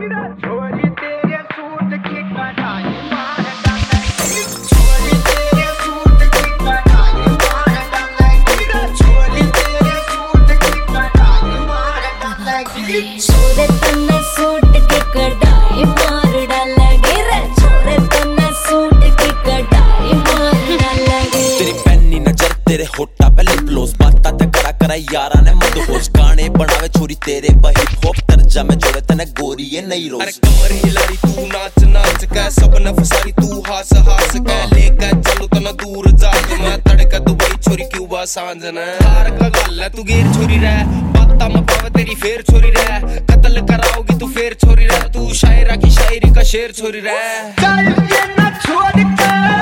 छोरे तन्ने सूट की कढ़ाई मार डालेगी रे, छोरे तन्ने सूट की कढ़ाई मार डालेगी। तेरी पैनी नजर तेरे होठा पे लिप ग्लोस, बाता ते करा यारा ने मदहोश, गाने बनावे छोरी तेरे हिप हॉप तर्जा में जोड़े तने गोरी ये नई रोज। अरे कमर हिलारी तू नाच नाच के सब न फसारी तू हास हास के, लेके चलो तना दूर जाके मैं तड़का दुबई छोरी क्यूबा सांझ ने। हार का गल है तू गेर छोरी रह, बाता में पावे तेरी फेर छोरी रह, कत्ल कराओगी तू फेर छोरी रह, तू शायरा की शायरी का शेर छोरी रह। चल ये ना छोड़ के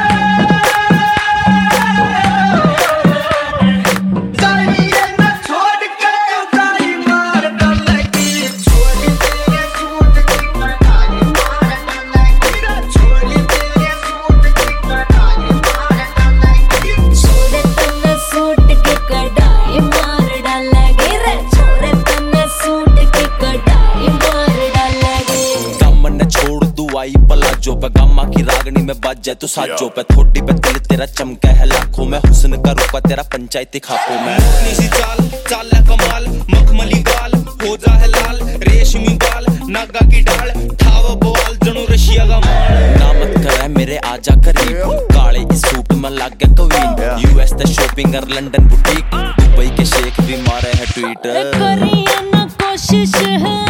जो पगामा की रागनी में बाज जाए तो साजो पे, थोड़ी पे दिल तेरा चमका है लाखों में, हुस्न का रूपा तेरा पंचायती खापों में। नीसी चाल चाल है कमाल, मखमली गाल हो जा है लाल, रेशमी बाल नागा की डाल, ठावा बोल जनू रशिया का माल। नामत करे मेरे आजा करीब, काले इस सूट में लग गया कवीन, यूएस ते शॉपिंग और लंदन बुटीक, दुबई के शेख भी मारे है ट्वीट। करिए ना कोशिश है